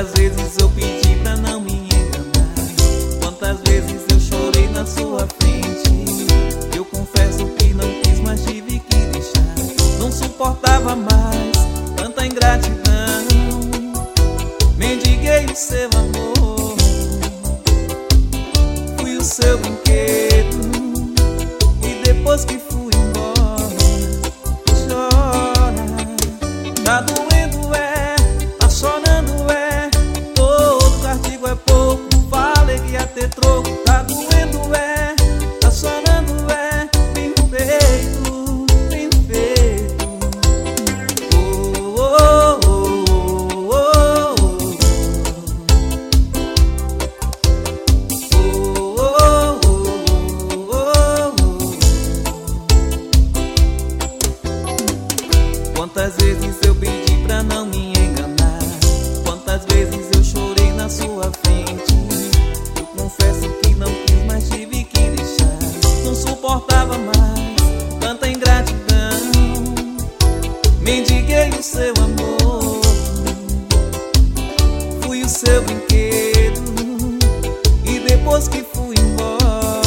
Quantas vezes eu pedi pra não me enganar, quantas vezes eu chorei na sua frente. Eu confesso que não quis, mas tive que deixar. Não suportava mais tanta ingratidão. Mendiguei o seu amor, fui o seu brinquedo, e depois que fui embora, chora. Tá doendo, tá chorando, todo castigo é pouco. Falei que ia ter troco. Tá doendo, tá chorando, bem feito, bem feito. Oh, oh, oh, oh, oh, oh, oh. Quantas vezes eu pedi pra não me enganar, quantas vezes eu chorei na sua frente. Eu confesso que não quis, mas tive que deixar. Não suportava mais tanta ingratidão. Mendiguei o seu amor, fui o seu brinquedo, e depois que fui embora,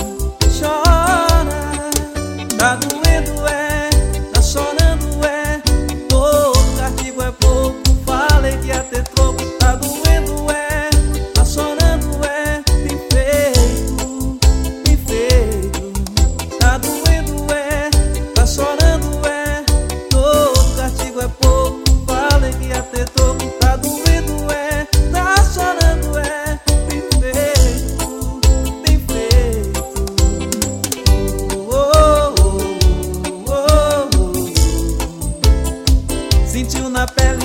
chora. Tá doendo, tá chorando, todo castigo é pouco. Falei que ia ter troco. Tá doendo, tá chorando, bem feito, bem feito. Tá doendo, tá chorando, todo castigo é pouco. Falei que ia ter troco. Tá doendo, tá chorando, bem feito, bem feito. Oh, oh, oh, oh, oh. Sentiu na pele